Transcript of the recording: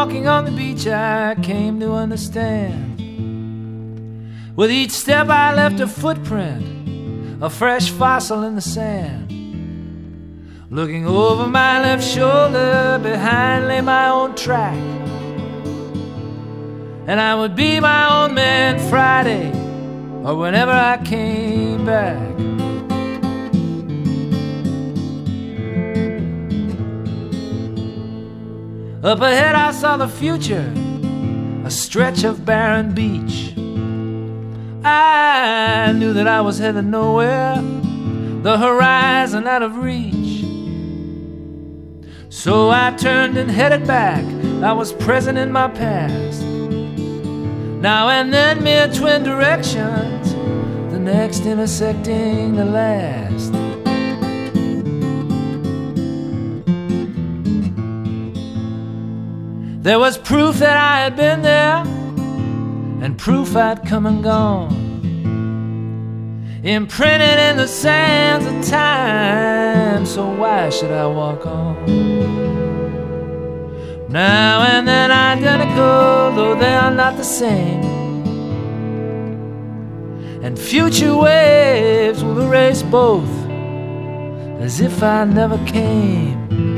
walking on the beach I came to understand. With each step I left a footprint, a fresh fossil in the sand. Looking over my left shoulder, behind lay my own track. And I would be my own man Friday, or whenever I came back. Up ahead I saw the future, a stretch of barren beach. I knew that I was headed nowhere, the horizon out of reach. So I turned and headed back. I was present in my past. Now and then mere twin directions, the next intersecting the last. There was proof that I had been there, and proof I'd come and gone, imprinted in the sands of time. So why should I walk on? Now and then identical, though they are not the same. And future waves will erase both, as if I never came.